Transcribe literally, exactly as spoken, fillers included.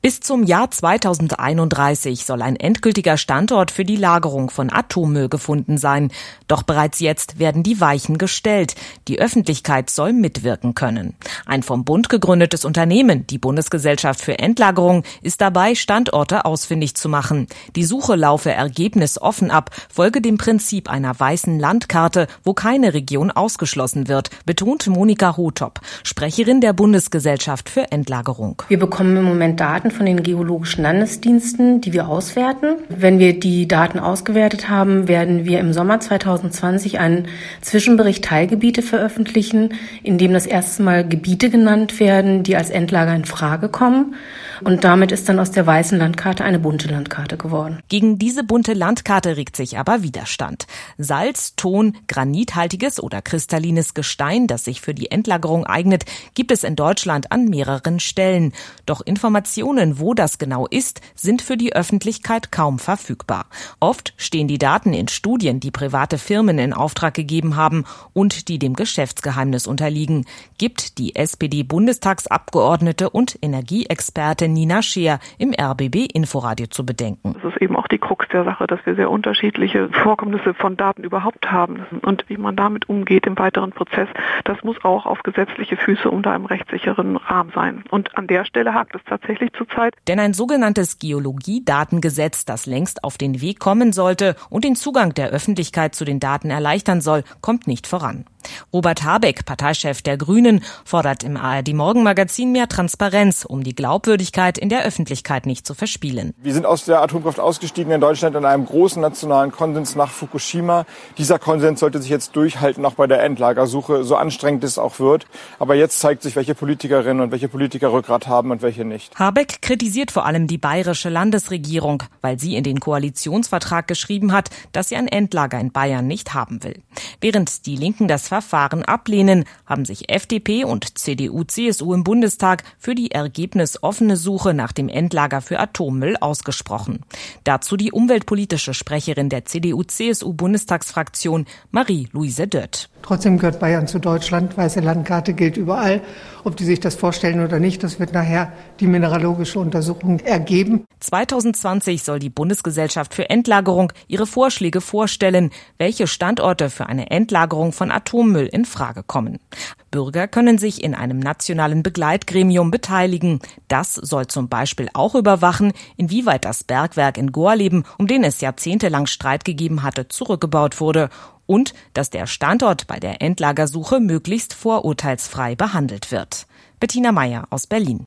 Bis zum Jahr zweitausendeinunddreißig soll ein endgültiger Standort für die Lagerung von Atommüll gefunden sein. Doch bereits jetzt werden die Weichen gestellt. Die Öffentlichkeit soll mitwirken können. Ein vom Bund gegründetes Unternehmen, die Bundesgesellschaft für Endlagerung, ist dabei, Standorte ausfindig zu machen. Die Suche laufe ergebnisoffen ab, folge dem Prinzip einer weißen Landkarte, wo keine Region ausgeschlossen wird, betont Monika Hotop, Sprecherin der Bundesgesellschaft für Endlagerung. Wir bekommen im Moment Daten von den geologischen Landesdiensten, die wir auswerten. Wenn wir die Daten ausgewertet haben, werden wir im Sommer zweitausendzwanzig einen Zwischenbericht Teilgebiete veröffentlichen, in dem das erste Mal Gebiete genannt werden, die als Endlager in Frage kommen. Und damit ist dann aus der weißen Landkarte eine bunte Landkarte geworden. Gegen diese bunte Landkarte regt sich aber Widerstand. Salz, Ton, granithaltiges oder kristallines Gestein, das sich für die Endlagerung eignet, gibt es in Deutschland an mehreren Stellen. Doch Informationen, wo das genau ist, sind für die Öffentlichkeit kaum verfügbar. Oft stehen die Daten in Studien, die private Firmen in Auftrag gegeben haben und die dem Geschäftsgeheimnis unterliegen, gibt die S P D-Bundestagsabgeordnete und Energieexpertin Nina Scheer im R B B-Inforadio zu bedenken. Das ist eben auch die Krux der Sache, dass wir sehr unterschiedliche Vorkommnisse von Daten überhaupt haben. Und wie man damit umgeht im weiteren Prozess, das muss auch auf gesetzliche Füße unter einem rechtssicheren Rahmen sein. Und an der Stelle hakt es tatsächlich zurzeit. Denn ein sogenanntes Geologie-Datengesetz, das längst auf den Weg kommen sollte und den Zugang der Öffentlichkeit zu den Daten erleichtern soll, kommt nicht voran. Robert Habeck, Parteichef der Grünen, fordert im A R D-Morgenmagazin mehr Transparenz, um die Glaubwürdigkeit in der Öffentlichkeit nicht zu verspielen. Wir sind aus der Atomkraft ausgestiegen in Deutschland in einem großen nationalen Konsens nach Fukushima. Dieser Konsens sollte sich jetzt durchhalten, auch bei der Endlagersuche, so anstrengend es auch wird. Aber jetzt zeigt sich, welche Politikerinnen und welche Politiker Rückgrat haben und welche nicht. Habeck kritisiert vor allem die bayerische Landesregierung, weil sie in den Koalitionsvertrag geschrieben hat, dass sie ein Endlager in Bayern nicht haben will. Während die Linken das Verfahren ablehnen, haben sich F D P und C D U C S U im Bundestag für die ergebnisoffene Suche nach dem Endlager für Atommüll ausgesprochen. Dazu die umweltpolitische Sprecherin der C D U C S U-Bundestagsfraktion Marie-Louise Dött. Trotzdem gehört Bayern zu Deutschland. Weiße Landkarte gilt überall. Ob die sich das vorstellen oder nicht, das wird nachher die mineralogische Untersuchung ergeben. zweitausendzwanzig soll die Bundesgesellschaft für Endlagerung ihre Vorschläge vorstellen, welche Standorte für eine Endlagerung von Atommüll in Frage kommen. Bürger können sich in einem nationalen Begleitgremium beteiligen. Das soll zum Beispiel auch überwachen, inwieweit das Bergwerk in Gorleben, um den es jahrzehntelang Streit gegeben hatte, zurückgebaut wurde. Und dass der Standort bei der Endlagersuche möglichst vorurteilsfrei behandelt wird. Bettina Meyer aus Berlin.